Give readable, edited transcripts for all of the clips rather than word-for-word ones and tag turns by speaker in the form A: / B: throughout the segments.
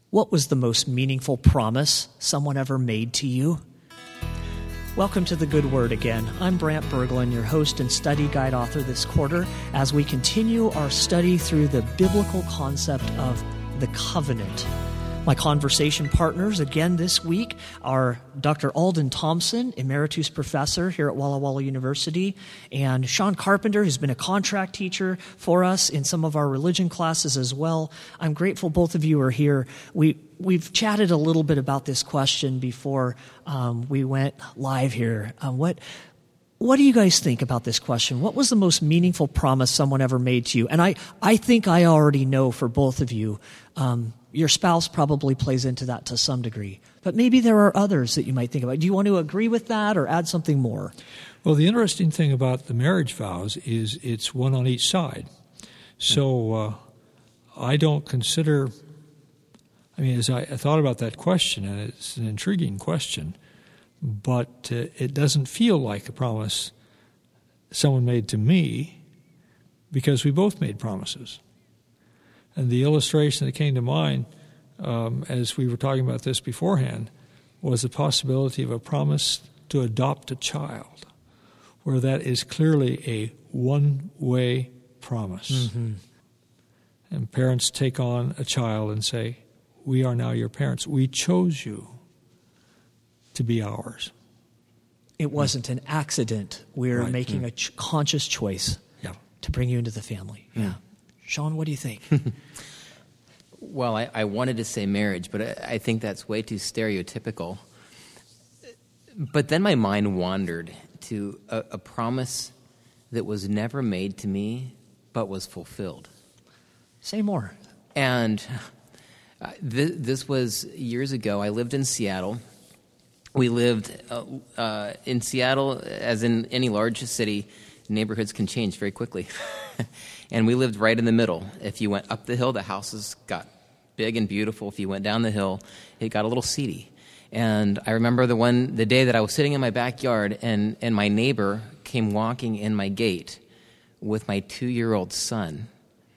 A: What was the most meaningful promise someone ever made to you? Welcome to The Good Word again. I'm Brant Berglund, your host and study guide author this quarter, as we continue our study through the biblical concept of the covenant. My conversation partners again this week are Dr. Alden Thompson, Emeritus Professor here at Walla Walla University, and Sean Carpenter, who's been a contract teacher for us in some of our religion classes as well. I'm grateful both of you are here. We've chatted a little bit about this question before we went live here. What do you guys think about this question? What was the most meaningful promise someone ever made to you? And I think I already know for both of you. Your spouse probably plays into that to some degree. But maybe there are others that you might think about. Do you want to agree with that or add something more?
B: Well, the interesting thing about the marriage vows is it's one on each side. So I don't consider, as I thought about that question, and it's an intriguing question, but it doesn't feel like a promise someone made to me because we both made promises. And the illustration that came to mind as we were talking about this beforehand was the possibility of a promise to adopt a child, where that is clearly a one-way promise. Mm-hmm. And parents take on a child and say, "We are now your parents. We chose you to be ours."
A: It wasn't an accident. We're making a conscious choice to bring you into the family. Yeah. Sean, what do you think?
C: Well, I wanted to say marriage, but I think that's way too stereotypical. But then my mind wandered to a promise that was never made to me, but was fulfilled.
A: Say more.
C: And this was years ago. I lived in Seattle. We lived in Seattle, as in any large city, neighborhoods can change very quickly. And we lived right in the middle. If you went up the hill, the houses got big and beautiful. If you went down the hill, it got a little seedy. And I remember the day that I was sitting in my backyard and my neighbor came walking in my gate with my 2-year-old son.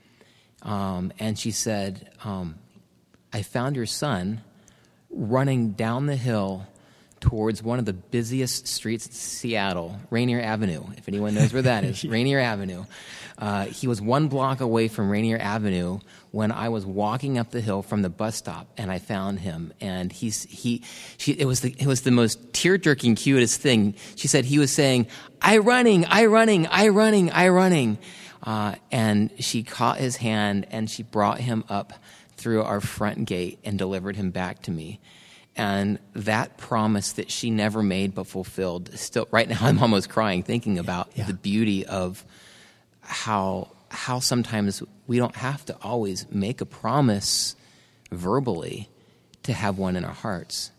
C: And she said, "I found your son running down the hill towards one of the busiest streets in Seattle, Rainier Avenue, if anyone knows where that is, Rainier Avenue. He was 1 block away from Rainier Avenue when I was walking up the hill from the bus stop, and I found him. And it was the most tear-jerking, cutest thing. She said he was saying, I running. And she caught his hand, and she brought him up through our front gate and delivered him back to me. And that promise that she never made but fulfilled, still right now I'm almost crying thinking about the beauty of how sometimes we don't have to always make a promise verbally to have one in our hearts.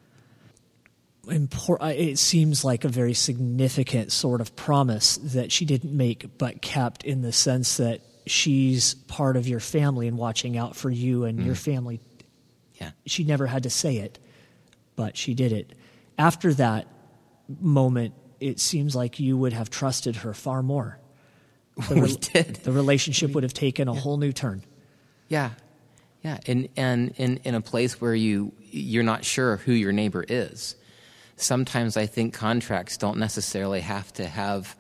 A: It seems like a very significant sort of promise that she didn't make but kept, in the sense that she's part of your family and watching out for you and your family.
C: Yeah.
A: She never had to say it, but she did it. After that moment, it seems like you would have trusted her far more.
C: We did.
A: The relationship would have taken a whole new turn.
C: Yeah. Yeah. And in a place where you're not sure who your neighbor is. Sometimes I think contracts don't necessarily have to have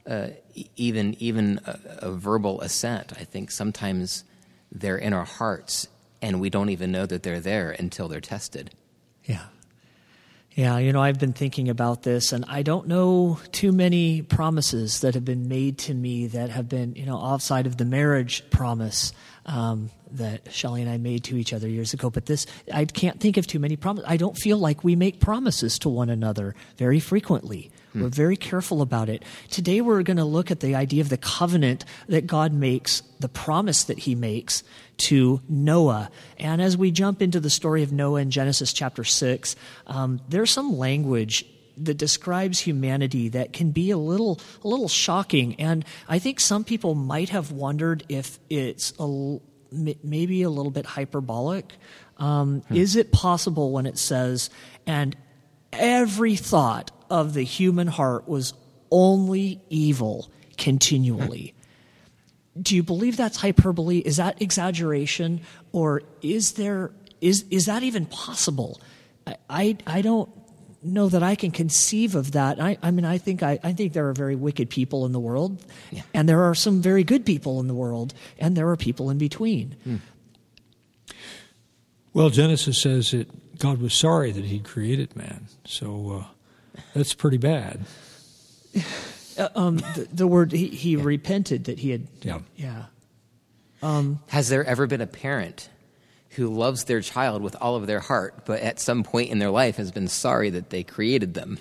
C: even a verbal assent. I think sometimes they're in our hearts, and we don't even know that they're there until they're tested.
A: Yeah. Yeah, I've been thinking about this, and I don't know too many promises that have been made to me that have been, outside of the marriage promise that Shelley and I made to each other years ago. But I can't think of too many promises. I don't feel like we make promises to one another very frequently. We're very careful about it. Today we're going to look at the idea of the covenant that God makes, the promise that he makes to Noah. And as we jump into the story of Noah in Genesis chapter 6, there's some language that describes humanity that can be a little shocking. And I think some people might have wondered if it's maybe a little bit hyperbolic. Is it possible when it says, and every thought of the human heart was only evil continually? Do you believe that's hyperbole? Is that exaggeration? Or is there is that even possible? I don't know that I can conceive of that. I think there are very wicked people in the world, and there are some very good people in the world, and there are people in between.
B: Well, Genesis says that God was sorry that he created man, so that's pretty bad.
A: The word he repented that he had.
B: Yeah.
C: Has there ever been a parent who loves their child with all of their heart, but at some point in their life has been sorry that they created them?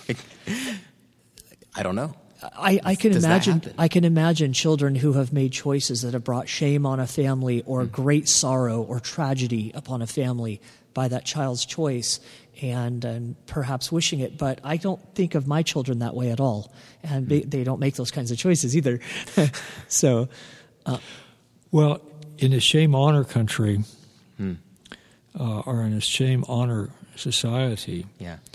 C: I don't know.
A: I can imagine children who have made choices that have brought shame on a family or great sorrow or tragedy upon a family by that child's choice, and perhaps wishing it. But I don't think of my children that way at all, and they don't make those kinds of choices either. So,
B: well, in a shame-honor country, or in a shame-honor society,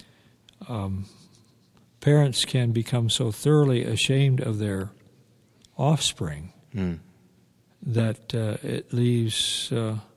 B: parents can become so thoroughly ashamed of their offspring that it leaves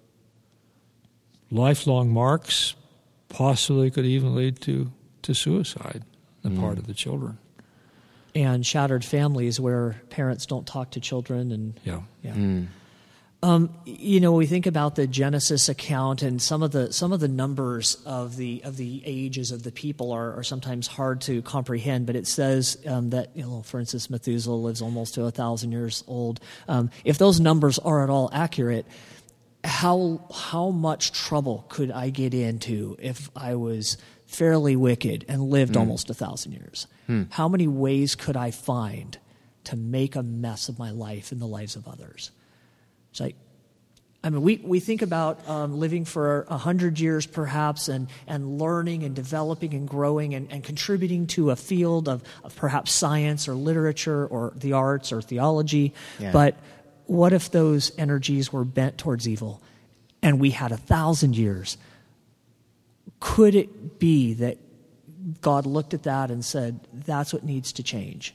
B: lifelong marks, possibly could even lead to suicide on the part of the children.
A: And shattered families where parents don't talk to children. And we think about the Genesis account, and some of the numbers of the ages of the people are sometimes hard to comprehend. But it says that, for instance, Methuselah lives almost to 1,000 years old. If those numbers are at all accurate, how much trouble could I get into if I was fairly wicked and lived almost 1,000 years? How many ways could I find to make a mess of my life and the lives of others? It's like, we think about living for 100 years perhaps, and learning and developing and growing and contributing to a field of perhaps science or literature or the arts or theology. But what if those energies were bent towards evil and we had 1,000 years? Could it be that God looked at that and said, that's what needs to change?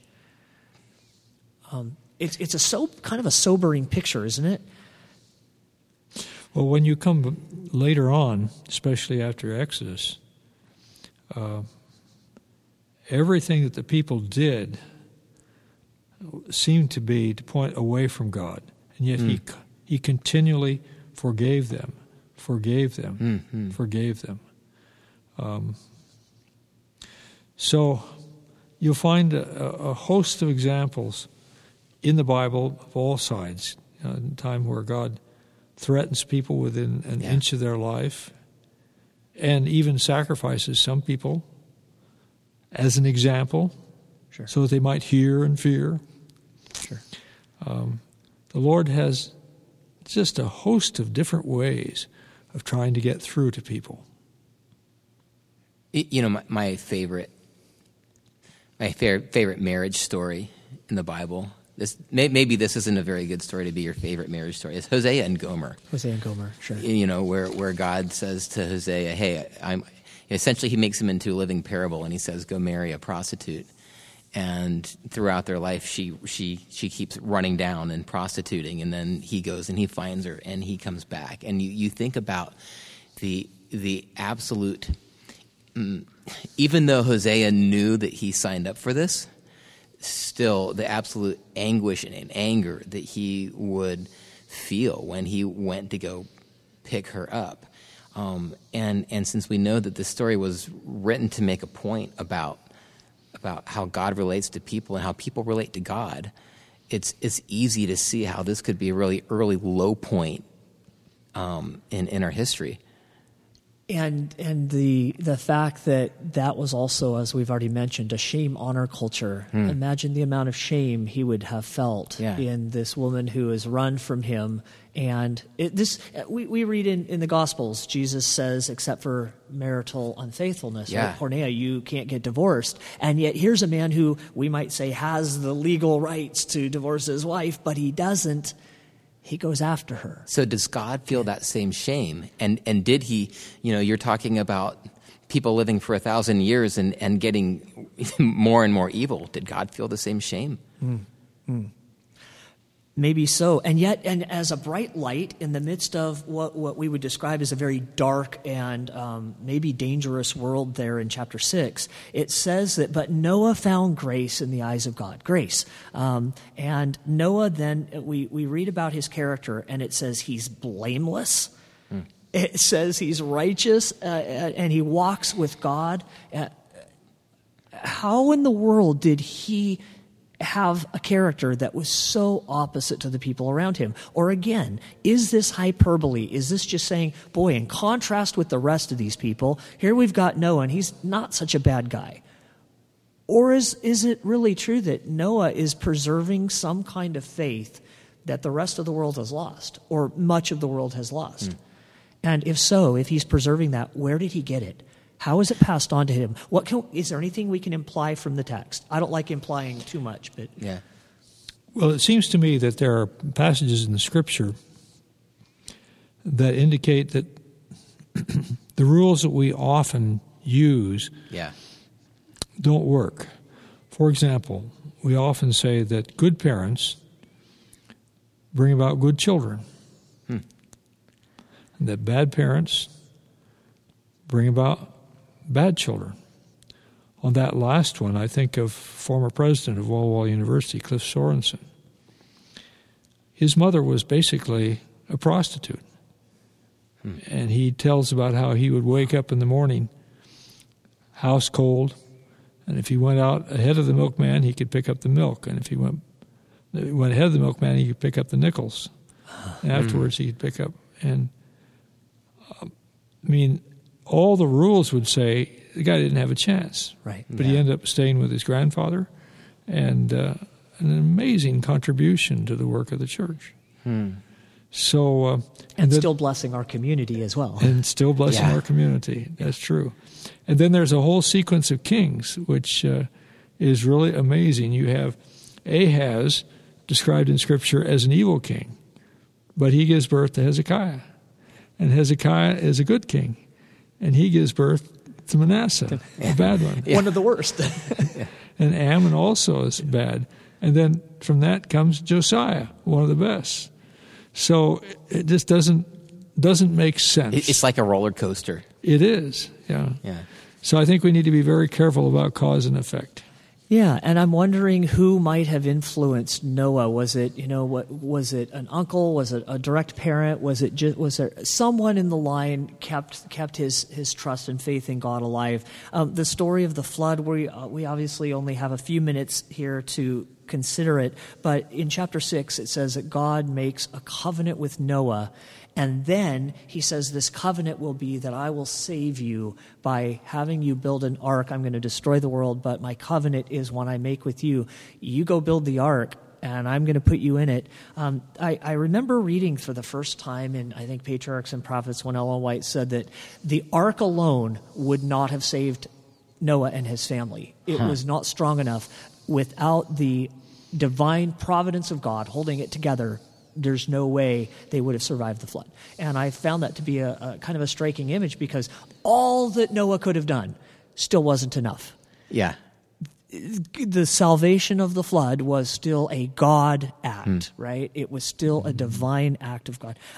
A: It's kind of a sobering picture, isn't it?
B: Well, when you come later on, especially after Exodus, everything that the people did seemed to be to point away from God, and yet he continually forgave them. So you'll find a host of examples in the Bible of all sides, in a time where God threatens people within an inch of their life, and even sacrifices some people as an example, so that they might hear and fear. The Lord has just a host of different ways of trying to get through to people.
C: My favorite marriage story in the Bible. Maybe this isn't a very good story to be your favorite marriage story. It's Hosea and Gomer.
A: Hosea and Gomer, sure.
C: Where God says to Hosea, "Hey, essentially he makes him into a living parable, and he says, go marry a prostitute." And throughout their life, she keeps running down and prostituting, and then he goes and he finds her, and he comes back. And you think about the absolute, even though Hosea knew that he signed up for this, still the absolute anguish and anger that he would feel when he went to go pick her up. And since we know that this story was written to make a point about how God relates to people and how people relate to God, it's easy to see how this could be a really early low point in our history.
A: And the fact that was also, as we've already mentioned, a shame-honor culture. Imagine the amount of shame he would have felt in this woman who has run from him. And we read in the Gospels, Jesus says, except for marital unfaithfulness, right? Porneia, you can't get divorced. And yet here's a man who we might say has the legal rights to divorce his wife, but he doesn't. He goes after her.
C: So does God feel that same shame? And did he, you're talking about people living for 1,000 years and getting more and more evil. Did God feel the same shame?
A: Maybe so. And yet, and as a bright light in the midst of what we would describe as a very dark and maybe dangerous world there in chapter 6, it says that, but Noah found grace in the eyes of God. Grace. And Noah then, we read about his character, and it says he's blameless. It says he's righteous, and he walks with God. How in the world did he have a character that was so opposite to the people around him? Or again, is this hyperbole? Is this just saying, boy, in contrast with the rest of these people, here we've got Noah, and he's not such a bad guy? Or is it really true that Noah is preserving some kind of faith that the rest of the world has lost, or much of the world has lost? And if so, if he's preserving that, where did he get it? How is it passed on to him? Is there anything we can imply from the text? I don't like implying too much, but...
C: Yeah.
B: Well, it seems to me that there are passages in the Scripture that indicate that the rules that we often use don't work. For example, we often say that good parents bring about good children, and that bad parents bring about bad children. On that last one, I think of former president of Walla Walla University, Cliff Sorensen. His mother was basically a prostitute. And he tells about how he would wake up in the morning, house cold, and if he went out ahead of the milkman, he could pick up the milk. And if he went ahead of the milkman, he could pick up the nickels. And afterwards, he could pick up. And, all the rules would say the guy didn't have a chance.
A: Right.
B: But he ended up staying with his grandfather, and an amazing contribution to the work of the church. So,
A: and still blessing our community as well.
B: And still blessing our community. That's true. And then there's a whole sequence of kings, which is really amazing. You have Ahaz, described in Scripture as an evil king, but he gives birth to Hezekiah. And Hezekiah is a good king. And he gives birth to Manasseh, a bad one.
A: One of the worst.
B: And Ammon also is bad. And then from that comes Josiah, one of the best. So it just doesn't make sense.
C: It's like a roller coaster.
B: It is, yeah. So I think we need to be very careful about cause and effect.
A: Yeah, and I'm wondering who might have influenced Noah. Was it, was it an uncle? Was it a direct parent? Was there someone in the line kept his trust and faith in God alive? The story of the flood, we obviously only have a few minutes here to consider it, but in chapter 6 it says that God makes a covenant with Noah. And then he says, this covenant will be that I will save you by having you build an ark. I'm going to destroy the world, but my covenant is one I make with you. You go build the ark, and I'm going to put you in it. I remember reading for the first time in, I think, Patriarchs and Prophets, when Ellen White said that the ark alone would not have saved Noah and his family. It was not strong enough. Without the divine providence of God holding it together, there's no way they would have survived the flood. And I found that to be a kind of a striking image, because all that Noah could have done still wasn't enough.
C: Yeah.
A: The salvation of the flood was still a God act, right? It was still a divine act of God.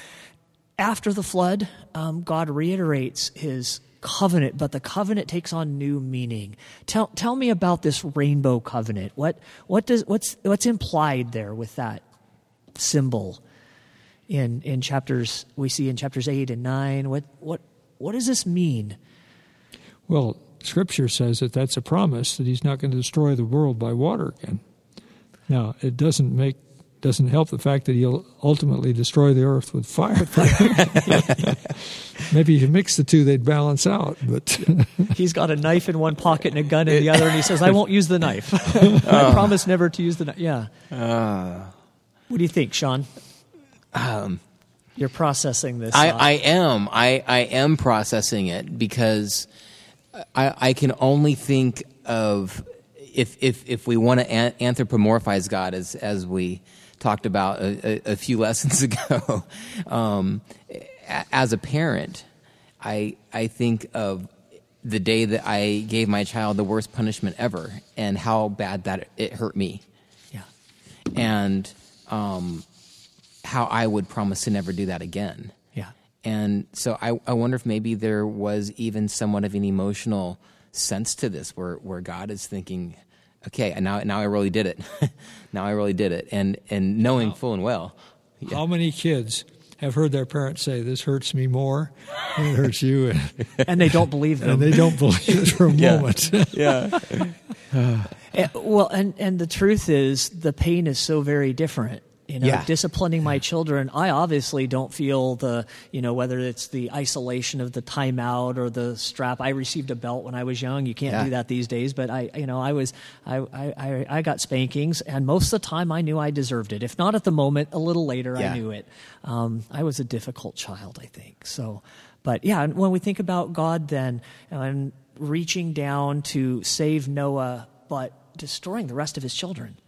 A: After the flood, God reiterates his covenant, but the covenant takes on new meaning. Tell me about this rainbow covenant. What's implied there with that symbol in chapters we see in chapters 8 and 9? What does this mean?
B: Well, Scripture says that that's a promise that he's not going to destroy the world by water again. Now, it doesn't help the fact that he'll ultimately destroy the earth with fire. Maybe if you mix the two, they'd balance out. But
A: he's got a knife in one pocket and a gun in the other, and he says, I won't use the knife. I promise never to use the knife. Yeah. What do you think, Sean? You're processing this.
C: I am processing it, because I can only think of, if we want to anthropomorphize God, as we talked about a few lessons ago, as a parent, I think of the day that I gave my child the worst punishment ever, and how bad that it hurt me.
A: Yeah.
C: And how I would promise to never do that again.
A: Yeah.
C: And so I wonder if maybe there was even somewhat of an emotional sense to this where God is thinking, okay, now I really did it. Now I really did it. And knowing full and well.
B: How many kids have heard their parents say, "This hurts me more than it hurts you"?
A: And they don't believe them.
B: And they don't believe it for a moment.
C: Yeah.
A: Well, and the truth is, the pain is so very different. Disciplining my children, I obviously don't feel whether it's the isolation of the timeout or the strap. I received a belt when I was young. You can't do that these days, but I got spankings, and most of the time I knew I deserved it. If not at the moment, a little later I knew it. I was a difficult child, I think. So, but yeah, when we think about God then, and reaching down to save Noah, but destroying the rest of his children,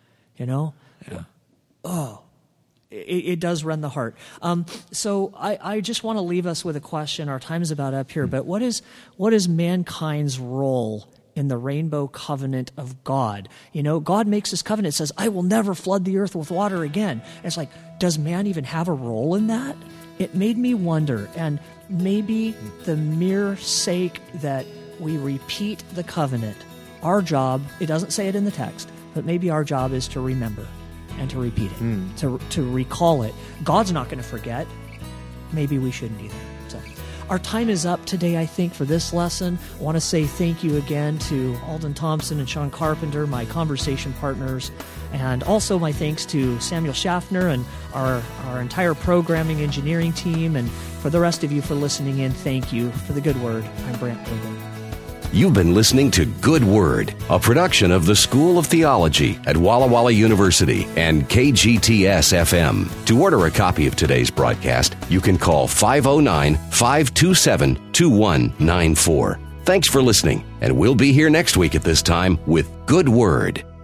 A: It does rend the heart. So I just want to leave us with a question. Our time is about up here, but what is mankind's role in the rainbow covenant of God? God makes this covenant, says, "I will never flood the earth with water again." And it's like, does man even have a role in that? It made me wonder, and maybe the mere sake that we repeat the covenant, our job, it doesn't say it in the text, but maybe our job is to remember and to repeat it, to recall it. God's not going to forget. Maybe we shouldn't either. So our time is up today, I think, for this lesson. I want to say thank you again to Alden Thompson and Sean Carpenter, my conversation partners, and also my thanks to Samuel Schaffner and our entire programming engineering team, and for the rest of you for listening in, thank you for the good word. I'm Brant Pringle.
D: You've been listening to Good Word, a production of the School of Theology at Walla Walla University and KGTS-FM. To order a copy of today's broadcast, you can call 509-527-2194. Thanks for listening, and we'll be here next week at this time with Good Word.